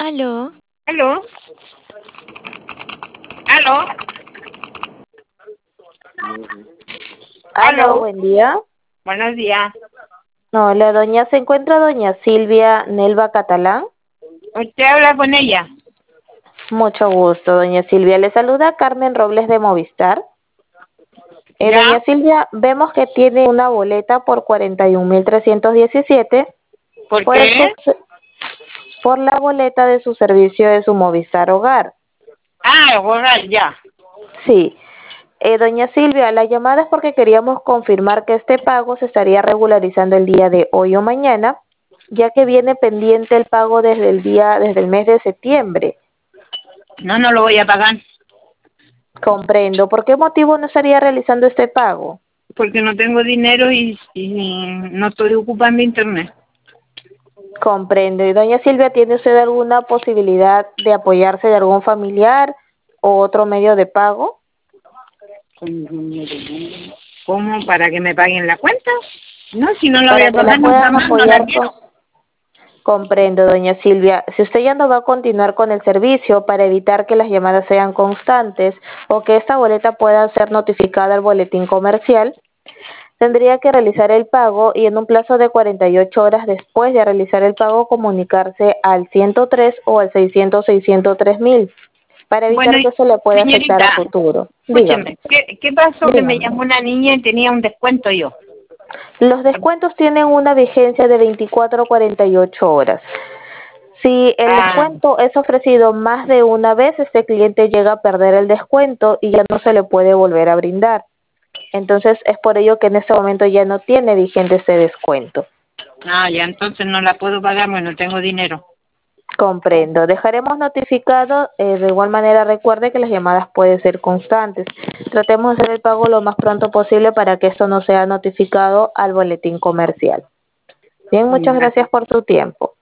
Aló, ¿Aló? ¿Aló? Aló, ¿Aló? buen día. Buenos días. Hola, ¿se encuentra doña Silvia Nelva Catalán? ¿Usted habla con ella? Mucho gusto, doña Silvia. Le saluda Carmen Robles de Movistar. Doña ¿Ya? Silvia, vemos que tiene una boleta por 41.317 ¿Por por el qué? por la boleta de su servicio de su Movistar Hogar. Ah, borrar, ya. Sí. Doña Silvia, la llamada es porque queríamos confirmar que este pago se estaría regularizando el día de hoy o mañana, ya que viene pendiente el pago desde el mes de septiembre. No, no lo voy a pagar Comprendo. ¿Por qué motivo no estaría realizando este pago? porque no tengo dinero y no estoy ocupando internet. Comprendo. ¿Y doña Silvia, tiene usted alguna posibilidad de apoyarse de algún familiar o otro medio de pago? ¿Cómo? ¿Para que me paguen la cuenta? No, si no la voy Para a que la pagar nunca puedan más, no la apoyar quiero. Comprendo, doña Silvia. Si usted ya no va a continuar con el servicio para evitar que las llamadas sean constantes o que esta boleta pueda ser notificada al boletín comercial, tendría que realizar el pago y en un plazo de 48 horas después de realizar el pago comunicarse al 103 o al 600-603.000 para Bueno, evitar que eso le pueda afectar a señorita, futuro. Dígame. escúcheme, ¿qué pasó que me Dígame. llamó una niña y tenía un descuento yo? Los descuentos tienen una vigencia de 24 a 48 horas. Si el Ah, descuento es ofrecido más de una vez, este cliente llega a perder el descuento y ya no se le puede volver a brindar. Entonces es por ello que en este momento ya no tiene vigente ese descuento. ya entonces no la puedo pagar, porque no tengo dinero. Comprendo. Dejaremos notificado. De igual manera, recuerde que las llamadas pueden ser constantes. Tratemos de hacer el pago lo más pronto posible para que esto no sea notificado al boletín comercial. Bien, muchas Ya. gracias por tu tiempo.